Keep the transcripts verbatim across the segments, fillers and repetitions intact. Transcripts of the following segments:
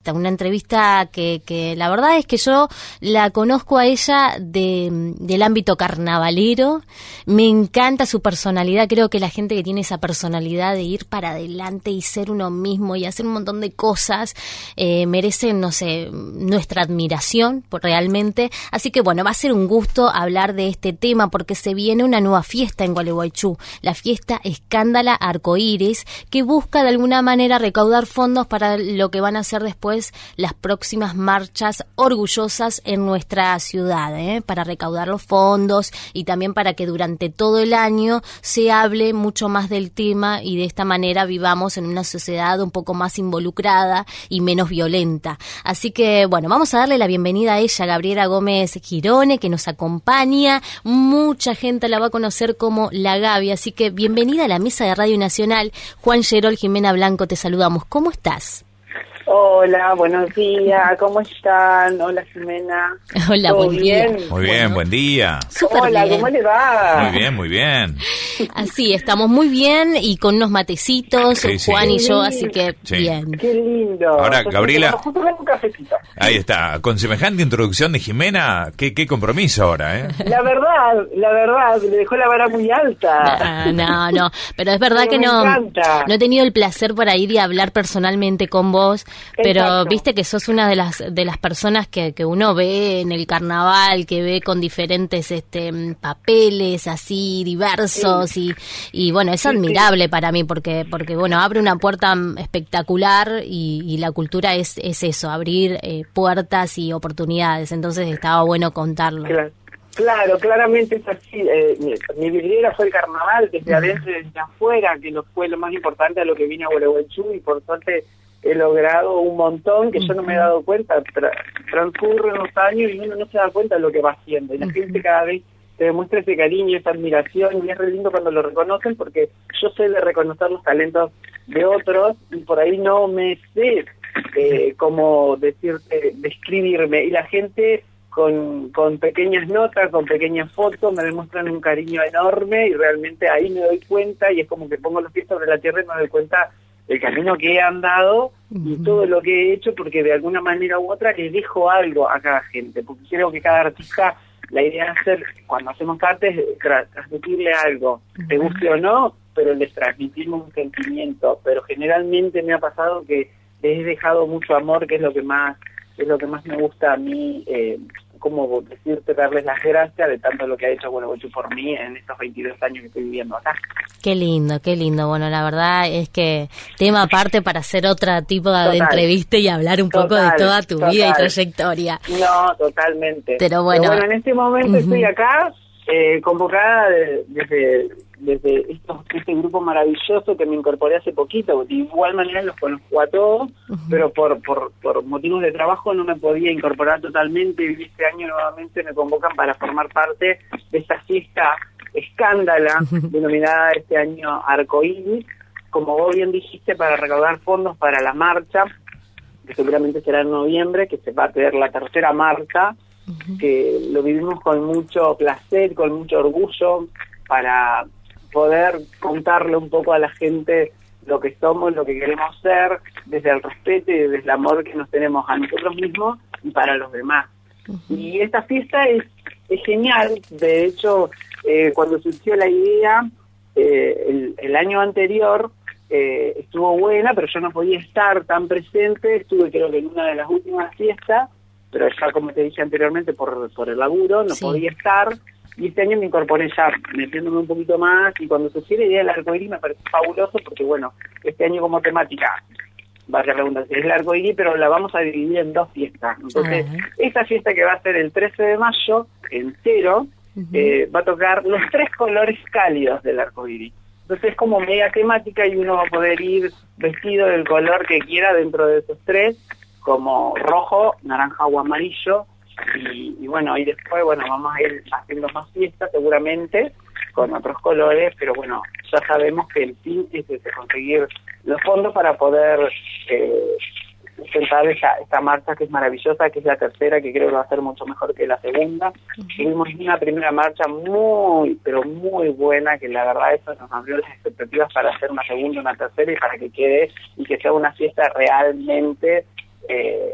entrevista, una entrevista que, que la verdad es que yo la conozco a ella de, del ámbito carnavalero, me encanta su personalidad, creo que la gente que tiene esa personalidad de ir para adelante y ser uno mismo y hacer un montón de cosas, eh, merecen, no sé, nuestra admiración realmente, así que bueno, va a ser un gusto hablar de este tema porque se viene una nueva fiesta en Gualeguaychú, la fiesta Escándala Arcoíris, que busca de alguna manera recaudar fondos para lo que van a ser después las próximas marchas orgullosas en nuestra ciudad, ¿eh? Para recaudar los fondos y también para que durante todo el año se hable mucho más del tema y de esta manera vivamos en una sociedad un poco más involucrada y menos violenta. Así que bueno, vamos a darle la bienvenida a ella, Gabriela Gómez Girone, que nos acompaña. Mucha gente la va a conocer como la Gaby, así que bienvenida a la mesa de Radio Nacional. Juan Gerol, Jimena Blanco, te saludamos. ¿Cómo estás? Hola, buenos días, ¿cómo están? Hola, Jimena. Hola, buen bien? día. Muy bien, bueno, buen día. Súper Hola, bien. ¿cómo le va? Muy bien, muy bien. Así, estamos muy bien y con unos matecitos, Sí, sí. Juan y yo, así que Sí. bien. Qué lindo. Ahora, Entonces, Gabriela- vamos justo con un cafecito. Ahí está. Con semejante introducción de Jimena, qué, qué compromiso ahora, ¿eh? La verdad, la verdad, le dejó la vara muy alta. No, no, no, pero es verdad Pero que me no, encanta. no he tenido el placer por ahí de hablar personalmente con vos, pero Exacto. viste que sos una de las de las personas que, que uno ve en el carnaval, que ve con diferentes este papeles así diversos y, y bueno, es Sí, admirable para mí porque porque bueno, abre una puerta espectacular y, y la cultura es, es eso, abrir eh, puertas y oportunidades, entonces estaba bueno contarlo. Claro, claro, claramente es así. Eh, mi, mi vidriera fue el carnaval, desde adentro y desde afuera, que no fue lo más importante a lo que vine a Gualeguaychú, y por suerte he logrado un montón que yo no me he dado cuenta. Tra- transcurren los años y uno no se da cuenta de lo que va haciendo, y la gente cada vez te demuestra ese cariño, esa admiración, y es re lindo cuando lo reconocen, porque yo sé de reconocer los talentos de otros y por ahí no me sé eh, cómo decirte, describirme, y la gente con, con pequeñas notas, con pequeñas fotos me demuestran un cariño enorme, y realmente ahí me doy cuenta, y es como que pongo los pies sobre la tierra y me doy cuenta del camino que he andado y todo lo que he hecho, porque de alguna manera u otra le dejo algo a cada gente, porque creo que cada artista, la idea es hacer, cuando hacemos arte, es tra- transmitirle algo, te guste o no, pero les transmitimos un sentimiento. Pero generalmente me ha pasado que les he dejado mucho amor, que es lo que más es lo que más me gusta a mí, eh, como decirte, darles las gracias de tanto lo que ha hecho Gualeguaychú por mí en estos veintidós años que estoy viviendo acá. Qué lindo, qué lindo. Bueno, la verdad es que tema aparte para hacer otro tipo de Total. entrevista y hablar un poco Total, de toda tu total. vida y trayectoria. No, totalmente. Pero bueno. en este momento Uh-huh. estoy acá, eh, convocada de- desde desde estos, este grupo maravilloso que me incorporé hace poquito. De igual manera los conozco a todos, Uh-huh. pero por, por, por motivos de trabajo no me podía incorporar totalmente, y este año nuevamente me convocan para formar parte de esta fiesta Escándala, denominada este año Arcoíris, como vos bien dijiste, para recaudar fondos para la marcha, que seguramente será en noviembre, que se va a tener la tercera marcha, que lo vivimos con mucho placer, con mucho orgullo, para poder contarle un poco a la gente lo que somos, lo que queremos ser, desde el respeto y desde el amor que nos tenemos a nosotros mismos y para los demás. Y esta fiesta es, es genial. De hecho, eh, cuando surgió la idea, eh, el, el año anterior eh, estuvo buena, pero yo no podía estar tan presente. Estuve creo que en una de las últimas fiestas, pero ya como te dije anteriormente, por, por el laburo, no Sí. podía estar. Y este año me incorporé ya, metiéndome un poquito más, y cuando surgió la idea del arcoíris me pareció fabuloso, porque bueno, este año como temática, vaya redundancia, es el arcoíris, pero la vamos a dividir en dos fiestas. Entonces, Ajá. esta fiesta que va a ser el trece de mayo, entero, Uh-huh. eh, va a tocar los tres colores cálidos del arcoíris. Entonces es como mega temática, y uno va a poder ir vestido del color que quiera dentro de esos tres, como rojo, naranja o amarillo. Y, y bueno, y después, bueno, vamos a ir haciendo más fiestas seguramente con otros colores, pero bueno, ya sabemos que el fin es ese, conseguir los fondos para poder eh, sustentar esta, esta marcha que es maravillosa, que es la tercera, que creo que va a ser mucho mejor que la segunda. Uh-huh. Tuvimos una primera marcha muy, pero muy buena, que la verdad eso nos abrió las expectativas para hacer una segunda, una tercera, y para que quede y que sea una fiesta realmente... Eh,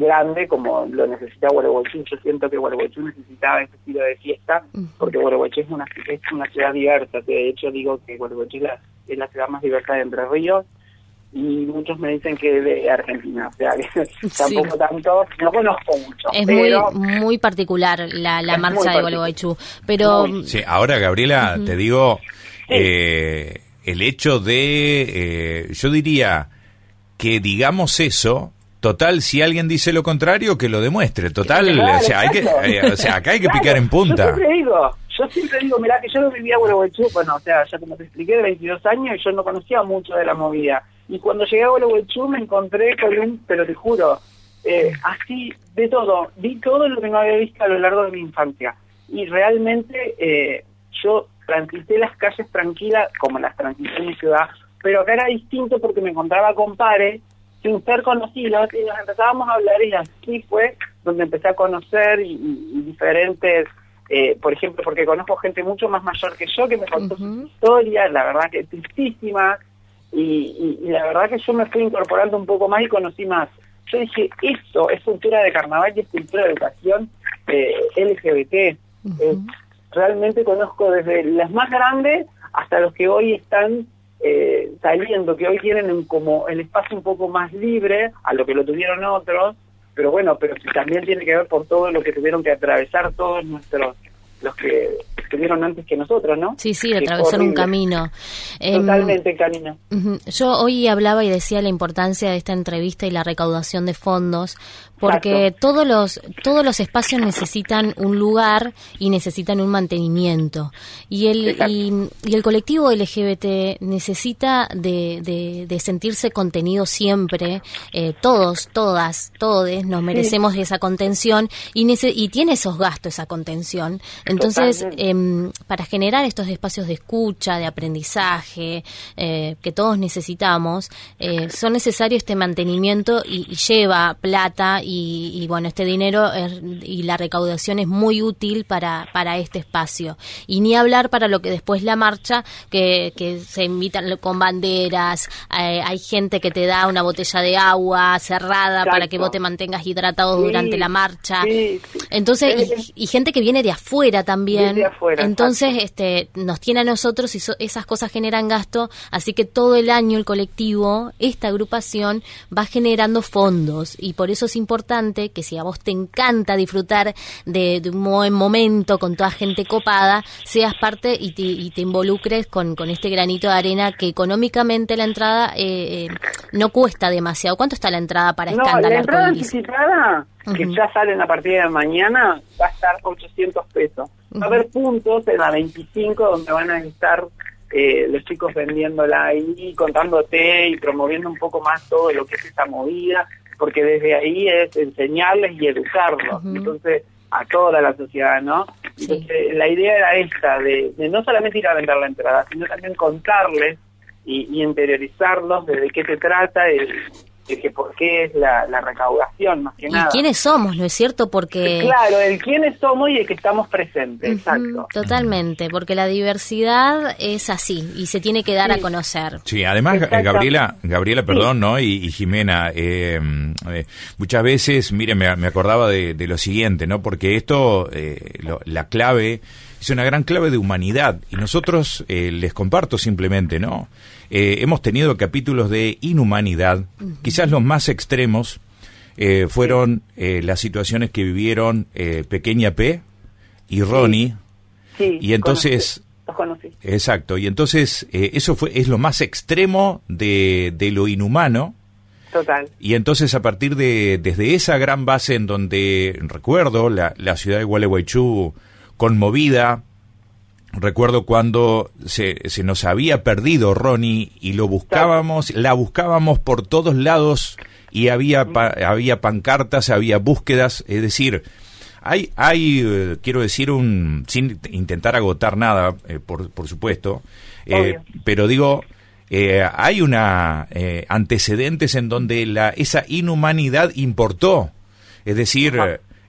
grande como lo necesita Gualeguaychú. Yo siento que Gualeguaychú necesitaba ese estilo de fiesta, porque Gualeguaychú es una, es una ciudad diversa. De hecho, digo que Gualeguaychú es la, es la ciudad más diversa de Entre Ríos, y muchos me dicen que de Argentina, o sea, que sí. tampoco tanto, no conozco mucho. Es pero muy muy particular la, la marcha de Gualeguaychú, pero... Muy. Sí, ahora, Gabriela, uh-huh. te digo, sí. eh, el hecho de, eh, yo diría que digamos eso, total, si alguien dice lo contrario, que lo demuestre, total, claro, o sea, hay que, eh, o sea, acá hay que claro, picar en punta. Yo siempre digo, yo siempre digo, mirá, que yo no vivía a Gualeguaychú, bueno, o sea, ya como te expliqué, de veintidós años, y yo no conocía mucho de la movida. Y cuando llegué a Gualeguaychú me encontré con un, pero te juro, eh, así de todo, vi todo lo que no había visto a lo largo de mi infancia. Y realmente eh, yo transité las calles tranquilas, como las transité en mi ciudad, pero acá era distinto porque me encontraba con pares, sin ser conocidos, y nos empezábamos a hablar, y así fue donde empecé a conocer y, y, y diferentes, eh, por ejemplo, porque conozco gente mucho más mayor que yo, que me contó uh-huh. sus historias, la verdad que tristísimas. Y, y, y la verdad que yo me fui incorporando un poco más y conocí más. Yo dije, esto es cultura de carnaval y es cultura de educación eh, L G B T. Uh-huh. Eh, realmente conozco desde las más grandes hasta los que hoy están eh, saliendo, que hoy tienen un, como el espacio un poco más libre a lo que lo tuvieron otros, pero bueno, pero también tiene que ver por todo lo que tuvieron que atravesar todos nuestros, los que estuvieron antes que nosotros, ¿no? Sí, sí, atravesar un camino. Totalmente, eh, camino. Yo hoy hablaba y decía la importancia de esta entrevista y la recaudación de fondos, porque Exacto. todos los todos los espacios necesitan un lugar y necesitan un mantenimiento. Y el y, y el colectivo L G B T necesita de, de, de sentirse contenido siempre. Eh, todos, todas, todes nos merecemos sí. esa contención y, nece- y tiene esos gastos esa contención. Entonces, eh, para generar estos espacios de escucha, de aprendizaje, eh, que todos necesitamos, eh, son necesarios este mantenimiento y, y lleva plata y, y bueno, este dinero es, y la recaudación es muy útil para, para este espacio. Y ni hablar para lo que después la marcha, que, que se invitan con banderas, eh, hay gente que te da una botella de agua cerrada Exacto. para que vos te mantengas hidratado sí, durante la marcha. Sí, sí. Entonces, y, y gente que viene de afuera también. De afuera, Entonces, este, nos tiene a nosotros y so, esas cosas generan gasto, así que todo el año el colectivo, esta agrupación, va generando fondos y por eso es importante que si a vos te encanta disfrutar de, de un buen momento con toda gente copada, seas parte y te, y te involucres con, con este granito de arena que económicamente la entrada eh, no cuesta demasiado. ¿Cuánto está la entrada para no, Escándalo? La entrada anticipada, uh-huh. que ya salen a partir de mañana, va a estar ochocientos pesos. Va a haber puntos en la veinticinco donde van a estar eh, los chicos vendiéndola ahí, contándote y promoviendo un poco más todo lo que es esta movida, porque desde ahí es enseñarles y educarlos, uh-huh. entonces a toda la sociedad, ¿no? Sí. Entonces la idea era esta, de, de no solamente ir a vender la entrada, sino también contarles y, y interiorizarlos de, de qué se trata, de, de que por qué es la, la recaudación, más que ¿Y nada. ¿Y quiénes somos, no es cierto? Porque... Claro, el quiénes somos y el que estamos presentes, uh-huh, exacto. Totalmente, porque la diversidad es así y se tiene que dar sí. a conocer. Sí, además, Exacto. Gabriela, Gabriela, perdón, sí. ¿no? Y, y Jimena, eh, eh, muchas veces, mire, me, me acordaba de, de lo siguiente, ¿no? Porque esto, eh, lo, la clave... es una gran clave de humanidad y nosotros eh, les comparto simplemente, ¿no? Eh, hemos tenido capítulos de inhumanidad, uh-huh. quizás los más extremos eh, fueron eh, las situaciones que vivieron eh, Pequeña P y Ronnie. Sí, sí, y entonces, los conocí. Exacto, y entonces eh, eso fue es lo más extremo de, de lo inhumano. Total. Y entonces a partir de desde esa gran base en donde recuerdo la, la ciudad de Gualeguaychú conmovida, recuerdo cuando se, se nos había perdido Ronnie y lo buscábamos, la buscábamos por todos lados y había pa, había pancartas, había búsquedas, es decir, hay hay eh, quiero decir un sin intentar agotar nada, eh, por por supuesto, eh, pero digo eh, hay una eh, antecedentes en donde la esa inhumanidad importó, es decir,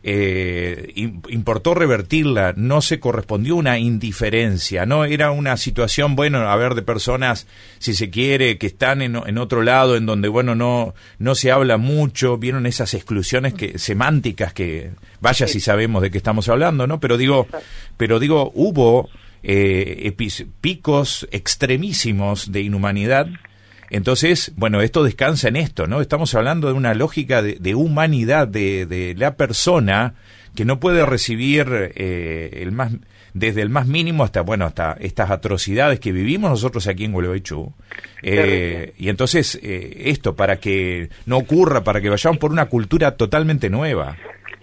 eh, importó revertirla, no se correspondió una indiferencia, no era una situación, bueno, a ver, de personas, si se quiere, que están en, en otro lado, en donde, bueno, no no se habla mucho, vieron esas exclusiones que semánticas que, vaya si sabemos de qué estamos hablando, ¿no? Pero digo, pero digo, hubo eh, epis, picos extremísimos de inhumanidad. Entonces, bueno, esto descansa en esto, ¿no? Estamos hablando de una lógica de, de humanidad de, de la persona que no puede recibir eh, el más desde el más mínimo hasta, bueno, hasta estas atrocidades que vivimos nosotros aquí en Gualeguaychú. Eh, y entonces, eh, esto, para que no ocurra, para que vayamos por una cultura totalmente nueva.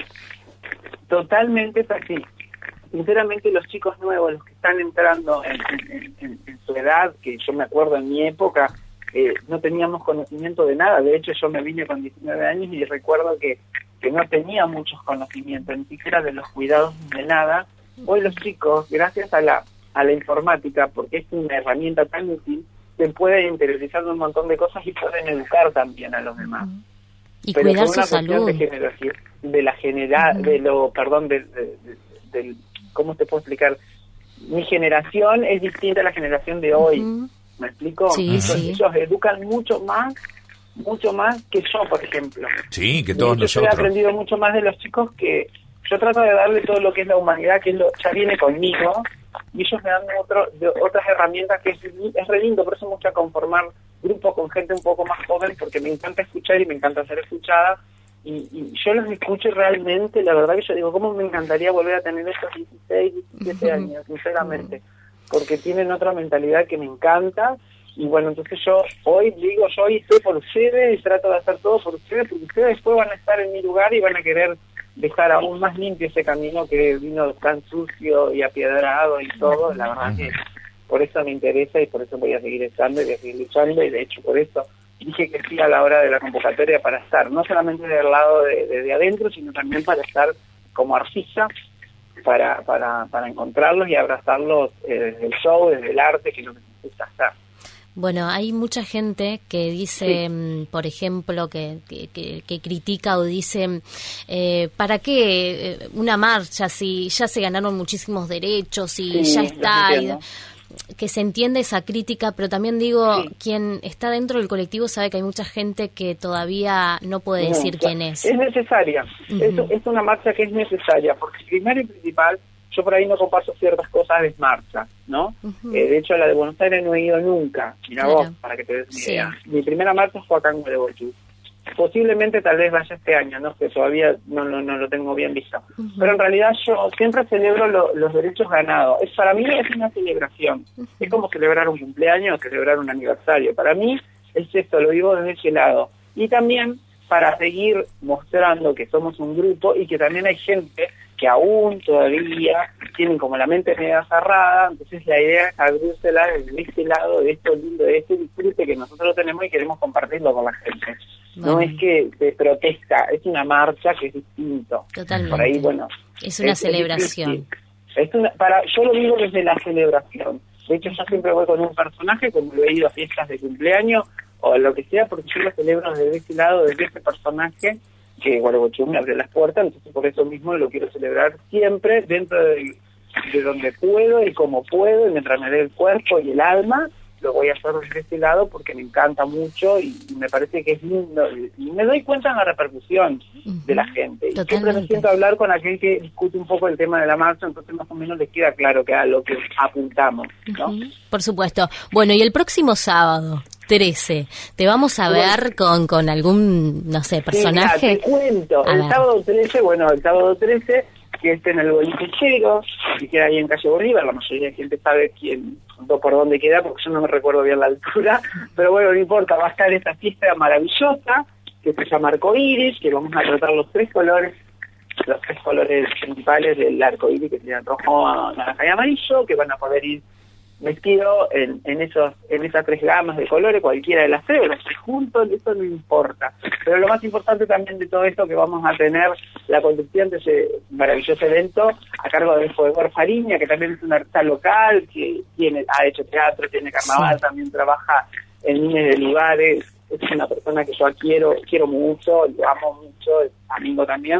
Totalmente es así. Sinceramente, los chicos nuevos, los que están entrando en, en, en, en su edad, que yo me acuerdo en mi época, Eh, no teníamos conocimiento de nada. De hecho, yo me vine con diecinueve años y recuerdo que, que no tenía muchos conocimientos, ni siquiera de los cuidados de nada. Hoy los chicos, gracias a la a la informática, porque es una herramienta tan útil, se pueden interiorizar de un montón de cosas y pueden educar también a los demás. Y pero cuidar por su una salud. De, generación, de la genera, uh-huh. de lo, perdón, de, de, de, de, ¿cómo te puedo explicar? Mi generación es distinta a la generación de hoy. Uh-huh. ¿Me explico? Sí, Entonces, sí. ellos educan mucho más, mucho más que yo, por ejemplo. Sí, que todos yo nosotros. Yo he aprendido mucho más de los chicos, que yo trato de darle todo lo que es la humanidad, que es lo, ya viene conmigo, y ellos me dan otro, de, otras herramientas que es, es re lindo. Por eso me gusta conformar grupos con gente un poco más joven, porque me encanta escuchar y me encanta ser escuchada. Y, y yo los escucho y realmente, la verdad que yo digo, ¿cómo me encantaría volver a tener estos dieciséis, diecisiete años, sinceramente? Porque tienen otra mentalidad que me encanta. Y bueno, entonces yo hoy digo, yo hoy estoy por ustedes y trato de hacer todo por ustedes, porque ustedes después van a estar en mi lugar y van a querer dejar aún más limpio ese camino que vino tan sucio y apiedrado y todo. La verdad que por eso me interesa y por eso voy a seguir estando y voy a seguir luchando, y de hecho por eso dije que sí a la hora de la convocatoria, para estar no solamente del lado de, de, de adentro, sino también para estar como artista, para para para encontrarlos y abrazarlos eh, desde el show, desde el arte, que es lo que necesita estar. Bueno, hay mucha gente que dice, sí. por ejemplo, que, que, que critica o dice, eh, ¿para qué una marcha si ya se ganaron muchísimos derechos y sí, ya está? Y, que se entiende esa crítica, pero también digo, sí. quien está dentro del colectivo sabe que hay mucha gente que todavía no puede no, decir quién es. Es necesaria, uh-huh. es, es una marcha que es necesaria, porque primero y principal, yo por ahí no comparto ciertas cosas de marcha, ¿no? Uh-huh. Eh, de hecho, a la de Buenos Aires no he ido nunca. Mira claro. vos, para que te des una sí. idea. Mi primera marcha fue acá en Gualeguaychú. Posiblemente tal vez vaya este año, ¿no? Que todavía no, no, no lo tengo bien visto. Uh-huh. Pero en realidad yo siempre celebro lo, los derechos ganados. Es, para mí es una celebración. Uh-huh. Es como celebrar un cumpleaños, celebrar un aniversario. Para mí es esto, lo vivo desde ese lado. Y también para seguir mostrando que somos un grupo y que también hay gente que aún todavía tienen como la mente media cerrada. Entonces la idea es abrírsela desde este lado, de esto lindo, de este disfrute que nosotros tenemos y queremos compartirlo con la gente. Bueno. No es que se protesta, es una marcha que es distinto. Totalmente. Por ahí, bueno, es una es, celebración. Es una, para, yo lo digo desde la celebración. De hecho, yo siempre voy con un personaje, como lo he ido a fiestas de cumpleaños o lo que sea, porque yo lo celebro desde ese lado, desde ese personaje, que Gualeguaychú me abre las puertas. Entonces por eso mismo lo quiero celebrar siempre dentro de, de donde puedo y como puedo, y mientras me dé el cuerpo y el alma, lo voy a hacer desde este lado porque me encanta mucho y, y me parece que es lindo, y, y me doy cuenta en la repercusión uh-huh. de la gente. Totalmente. Y siempre me siento a hablar con aquel que discute un poco el tema de la marcha, entonces más o menos les queda claro que a lo que apuntamos, ¿no? Uh-huh. Por supuesto. Bueno, y el próximo sábado trece, ¿te vamos a ver bueno, con, con algún, no sé, personaje? Sí, mira, te cuento, a el ver. sábado trece, bueno, el sábado trece, que esté en el Boliche Chero, que queda ahí en calle Bolívar, la mayoría de gente sabe quién, por dónde queda, porque yo no me recuerdo bien la altura, pero bueno, no importa, va a estar esta fiesta maravillosa, que se llama Arcoíris, que vamos a tratar los tres colores, los tres colores principales del arcoíris, que serían rojo, naranja y amarillo, que van a poder ir vestido en, en esos en esas tres gamas de colores, cualquiera de las tres, los tres juntos, eso no importa. Pero lo más importante también de todo esto, que vamos a tener la conducción de ese maravilloso evento a cargo de Foegor Fariña, que también es un artista local, que tiene ha hecho teatro, tiene carnaval, sí. también trabaja en miles de lugares. Es una persona que yo quiero quiero mucho, lo amo mucho, es amigo también.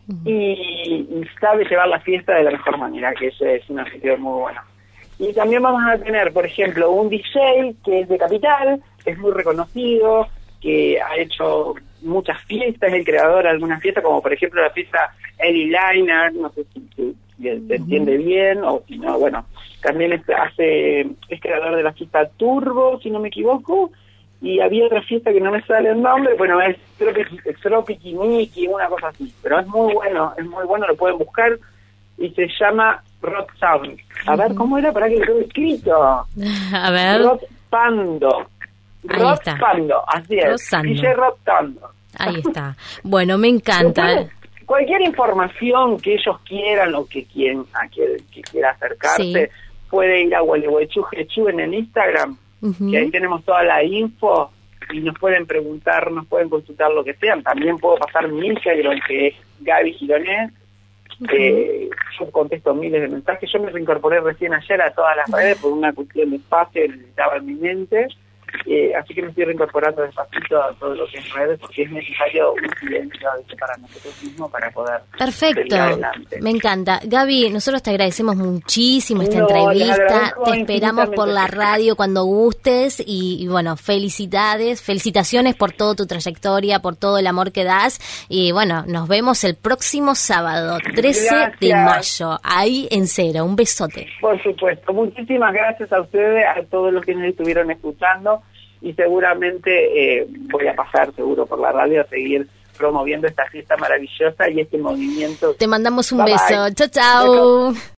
uh-huh. y, y sabe llevar la fiesta de la mejor manera, que ese es un objetivo muy bueno. Y también vamos a tener, por ejemplo, un D J que es de Capital, es muy reconocido, que ha hecho muchas fiestas, es el creador de algunas fiestas, como por ejemplo la fiesta Ellie Liner, no sé si, si, si se uh-huh. entiende bien, o si no, bueno, también es, hace, es creador de la fiesta Turbo, si no me equivoco, y había otra fiesta que no me sale el nombre, bueno, es Tropic Mickey, una cosa así, pero es muy bueno, es muy bueno, lo pueden buscar, y se llama Rock Sound. A ver, ¿cómo era? Para que lo tengo escrito. A ver. Rock Pando. Rock Pando, así es. D J Rock Pando. Ahí está. Bueno, me encanta. Después, cualquier información que ellos quieran o que quien a quien que quiera acercarse, sí. puede ir a Gualeguaychú Jechú en el Instagram, uh-huh. que ahí tenemos toda la info y nos pueden preguntar, nos pueden consultar lo que sean. También puedo pasar mi Instagram, que es Gaby Gironés. Eh, yo contesto miles de mensajes. Yo me reincorporé recién ayer a todas las redes por una cuestión de espacio que necesitaba en mi mente, eh, así que me estoy reincorporando despacito a todo lo que es redes, porque es necesario un silencio para nosotros mismos para poder perfecto, me encanta. Gaby, nosotros te agradecemos muchísimo esta no, entrevista, te esperamos por la radio cuando gustes y, y bueno, felicidades, felicitaciones por toda tu trayectoria, por todo el amor que das y bueno, nos vemos el próximo sábado, trece gracias. De mayo, ahí en Cero, un besote. Por supuesto, muchísimas gracias a ustedes, a todos los que nos estuvieron escuchando y seguramente eh, voy a pasar seguro por la radio a seguir promoviendo esta fiesta maravillosa y este movimiento. Te mandamos un bye beso, bye. Chao, chao.